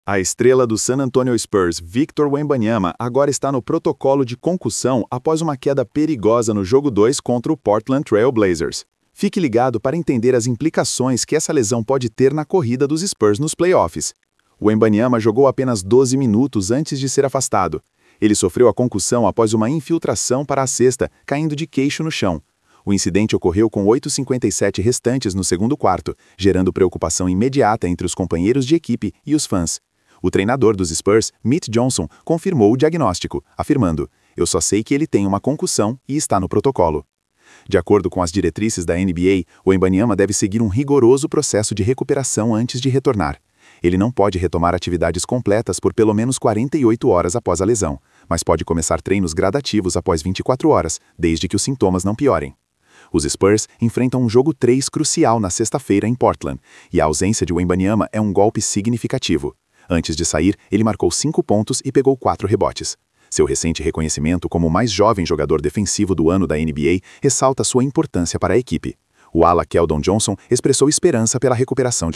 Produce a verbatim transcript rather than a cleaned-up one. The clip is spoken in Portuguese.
A estrela do San Antonio Spurs, Victor Wembanyama, agora está no protocolo de concussão após uma queda perigosa no jogo dois contra o Portland Trail Blazers. Fique ligado para entender as implicações que essa lesão pode ter na corrida dos Spurs nos playoffs. O Wembanyama jogou apenas doze minutos antes de ser afastado. Ele sofreu a concussão após uma infiltração para a cesta, caindo de queixo no chão. O incidente ocorreu com oito e cinquenta e sete restantes no segundo quarto, gerando preocupação imediata entre os companheiros de equipe e os fãs. O treinador dos Spurs, Mitch Johnson, confirmou o diagnóstico, afirmando: "Eu só sei que ele tem uma concussão e está no protocolo." De acordo com as diretrizes da N B A, o Wembanyama deve seguir um rigoroso processo de recuperação antes de retornar. Ele não pode retomar atividades completas por pelo menos quarenta e oito horas após a lesão, mas pode começar treinos gradativos após vinte e quatro horas, desde que os sintomas não piorem. Os Spurs enfrentam um jogo três crucial na sexta-feira em Portland, e a ausência de Wembanyama é um golpe significativo. Antes de sair, ele marcou cinco pontos e pegou quatro rebotes. Seu recente reconhecimento como o mais jovem jogador defensivo do ano da N B A ressalta sua importância para a equipe. O ala Keldon Johnson expressou esperança pela recuperação de